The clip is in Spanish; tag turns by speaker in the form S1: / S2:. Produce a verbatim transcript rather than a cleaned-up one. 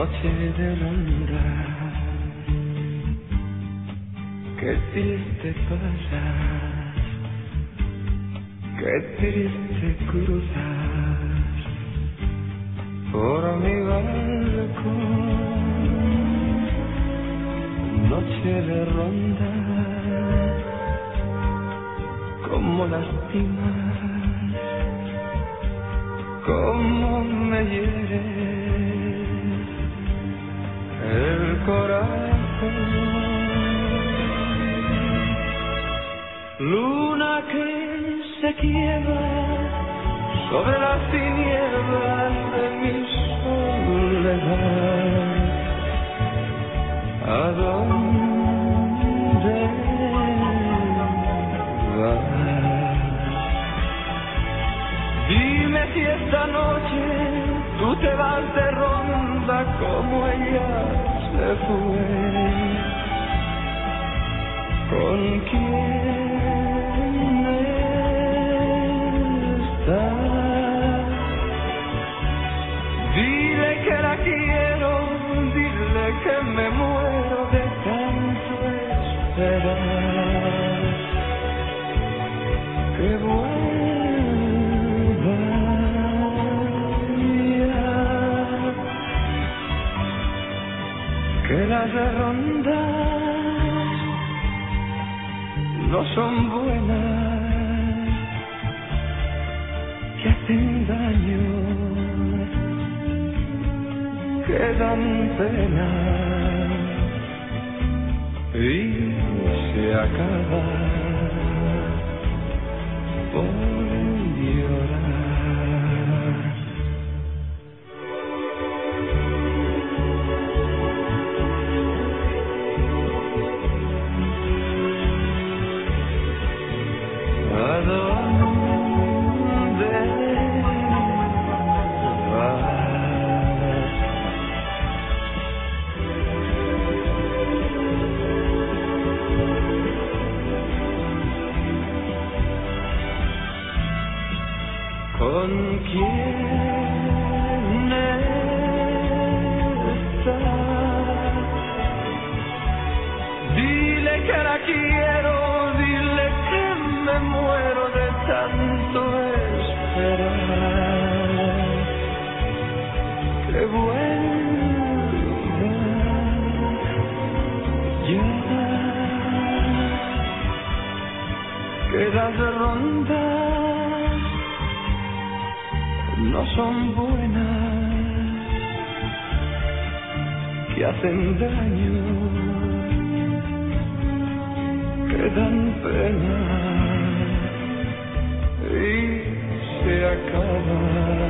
S1: noche de ronda, qué triste pasar, qué triste cruzar por mi balcón. Noche de ronda, cómo lastimas, cómo me hieres el corazón. Luna que se quiebra sobre las tinieblas de mi soledad. ¿A dónde vas? Dime si esta noche tú te vas de ronda como ella se fue. ¿Con quién está? Dile que la quiero, dile que me muero de tanto esperar. Que vuelva ya, que las rondas no son buenas, que hacen daño, que dan pena y se acaba por llorar. ¿A dónde vas? ¿Con quién estás? Dile que la quiero, dile que me muero de tanto esperar. Que vuelva ya, que las rondas no son buenas, que hacen daño, que dan pena y se acaba